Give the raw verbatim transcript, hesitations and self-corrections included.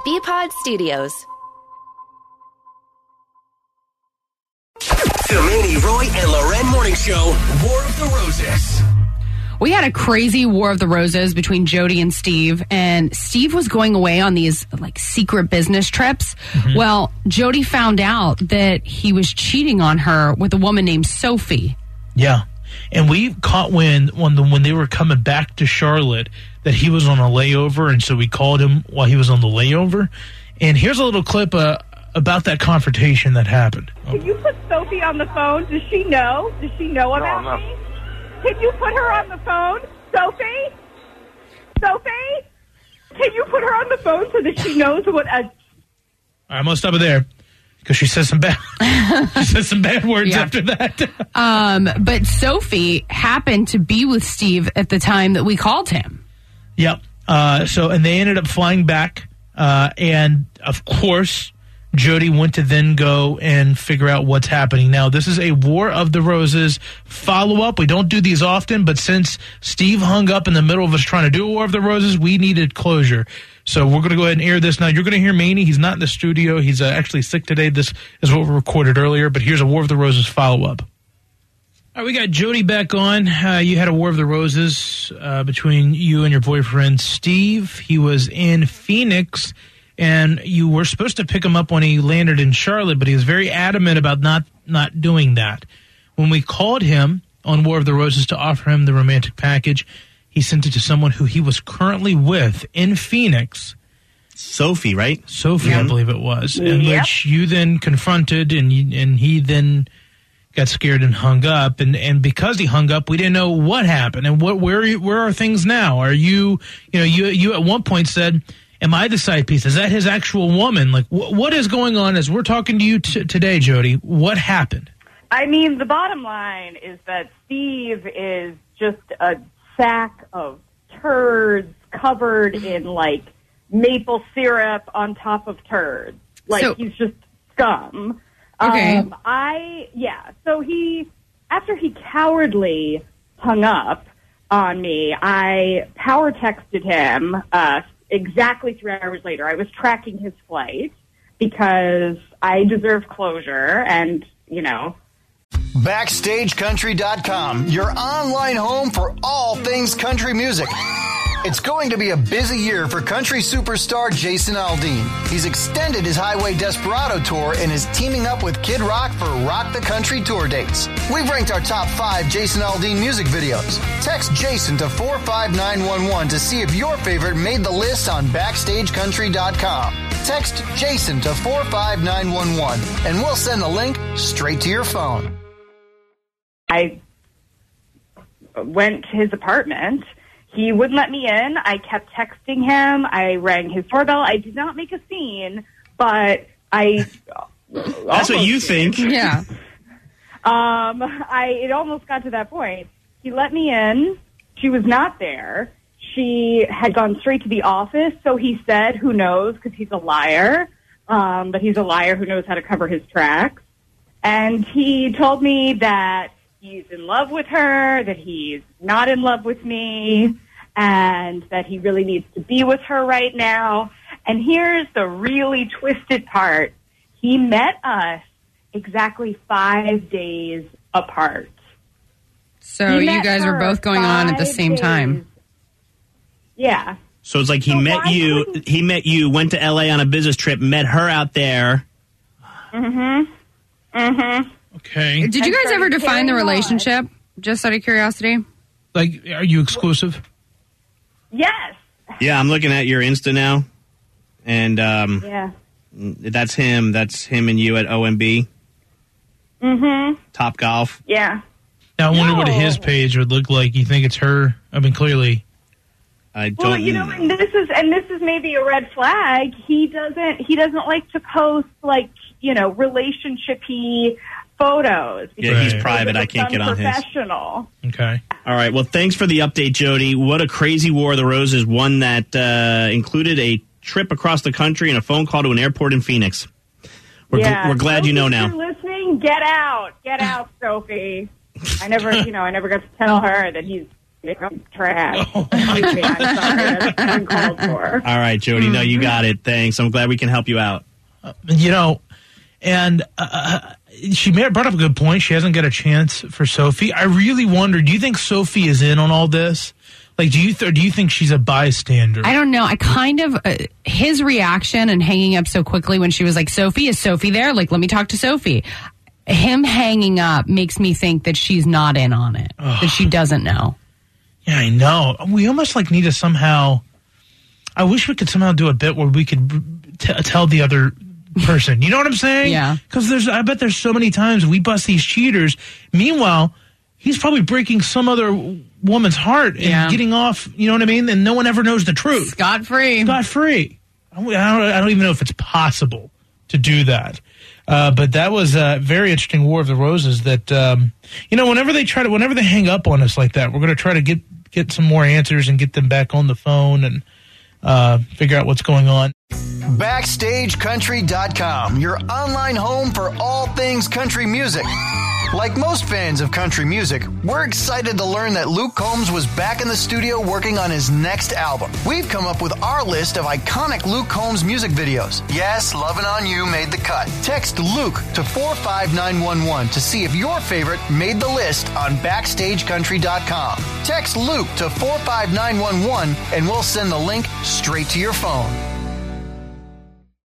B-Pod Studios. The Manny, Roy, and Loren Morning Show, War of the Roses. We had a crazy War of the Roses between Jody and Steve, and Steve was going away on these like secret business trips. Mm-hmm. Well, Jody found out that he was cheating on her with a woman named Sophie. Yeah, and we caught wind when the, when they were coming back to Charlotte that he was on a layover, and so we called him while he was on the layover. And here's a little clip uh, about that confrontation that happened. Can you put Sophie on the phone? Does she know? Does she know about no, no. me? Can you put her on the phone? Sophie? Sophie? Can you put her on the phone so that she knows what a... I'm going to stop it there because she says some bad she says some bad words yeah. after that. um, but Sophie happened to be with Steve at the time that we called him. Yep. Uh, so, and they ended up flying back. Uh, and, of course... Jody went to then go and figure out what's happening. Now, this is a War of the Roses follow-up. We don't do these often, but since Steve hung up in the middle of us trying to do a War of the Roses, we needed closure. So we're going to go ahead and air this now. You're going to hear Manny. He's not in the studio. He's uh, actually sick today. This is what we recorded earlier, but here's a War of the Roses follow-up. All right, we got Jody back on. Uh, you had a War of the Roses uh, between you and your boyfriend, Steve. He was in Phoenix. And you were supposed to pick him up when he landed in Charlotte, but he was very adamant about not, not doing that. When we called him on War of the Roses to offer him the romantic package, he sent it to someone who he was currently with in Phoenix. Sophie, right? Sophie, Yeah. I believe it was. In Yep. which you then confronted, and you, and he then got scared and hung up. And, and because he hung up, we didn't know what happened. And what where where are things now? Are you, you know, you you at one point said... Am I the side piece? Is that his actual woman? Like, wh- what is going on as we're talking to you t- today, Jody? What happened? I mean, the bottom line is that Steve is just a sack of turds covered in, like, maple syrup on top of turds. Like, So- he's just scum. Okay. Um, I, yeah. So he, after he cowardly hung up on me, I power texted him, uh, exactly three hours later. I was tracking his flight because I deserve closure and, you know. Backstage Country dot com, your online home for all things country music. It's going to be a busy year for country superstar Jason Aldean. He's extended his Highway Desperado tour and is teaming up with Kid Rock for Rock the Country tour dates. We've ranked our top five Jason Aldean music videos. Text Jason to four five nine one one to see if your favorite made the list on Backstage Country dot com. Text Jason to four five nine one one and we'll send the link straight to your phone. I went to his apartment. He wouldn't let me in. I kept texting him. I rang his doorbell. I did not make a scene, but I... That's what you think. Yeah. Um, I it almost got to that point. He let me in. She was not there. She had gone straight to the office, so he said, who knows, because he's a liar, um, but he's a liar who knows how to cover his tracks. And he told me that he's in love with her, that he's not in love with me, and that he really needs to be with her right now. And here's the really twisted part. He met us exactly five days apart. So He you met guys were her both going on at the five same days. time. Yeah. So it's like he So met why you, couldn't- he met you, went to L A on a business trip, met her out there. Mm-hmm. Mm-hmm. Okay. Did you And guys started ever define the carrying on. relationship? Just out of curiosity. Like, are you exclusive? Yes. Yeah, I'm looking at your Insta now, and um, Yeah. that's him. That's him and you at O M B. Mm-hmm. Top Golf. Yeah. Now, I wonder what No. his page would look like. You think it's her? I mean, clearly. I don't. Well, you know, and this is and this is maybe a red flag. He doesn't he doesn't like to post like, you know, relationship-y photos. Yeah, he's Right. private. I can't get on his. Professional. Okay. All right. Well, thanks for the update, Jody. What a crazy War of the Roses. One that uh, included a trip across the country and a phone call to an airport in Phoenix. We're, gl- Yeah. we're glad you know Sophie, now. if you're listening, get out. Get out, Sophie. I never, you know, I never got to tell her that he's I'm trash. Oh, I'm sorry. That's uncalled for. All right, Jody. No, you got it. Thanks. I'm glad we can help you out. Uh, you know, and uh, she brought up a good point. She hasn't got a chance for Sophie. I really wonder, do you think Sophie is in on all this? Like, do you th- do you think she's a bystander? I don't know. I kind of, uh, his reaction and hanging up so quickly when she was like, Sophie, is Sophie there? Like, let me talk to Sophie. Him hanging up makes me think that she's not in on it, Ugh. that she doesn't know. Yeah, I know. We almost like need to somehow, I wish we could somehow do a bit where we could t- tell the other person. You know what I'm saying? Yeah. Because there's, I bet there's so many times we bust these cheaters. Meanwhile, he's probably breaking some other woman's heart and yeah. getting off, you know what I mean? And no one ever knows the truth. Scot-free. Scot-free. I don't, I don't even know if it's possible to do that. Uh, but that was a very interesting War of the Roses that, um, you know, whenever they try to, whenever they hang up on us like that, we're going to try to get, get some more answers and get them back on the phone and uh, figure out what's going on. Backstage Country dot com, your online home for all things country music. Like most fans of country music, we're excited to learn that Luke Combs was back in the studio working on his next album. We've come up with our list of iconic Luke Combs music videos. Yes, Lovin' On You made the cut. Text Luke to four five nine one one to see if your favorite made the list on Backstage Country dot com. Text Luke to four five nine one one and we'll send the link straight to your phone.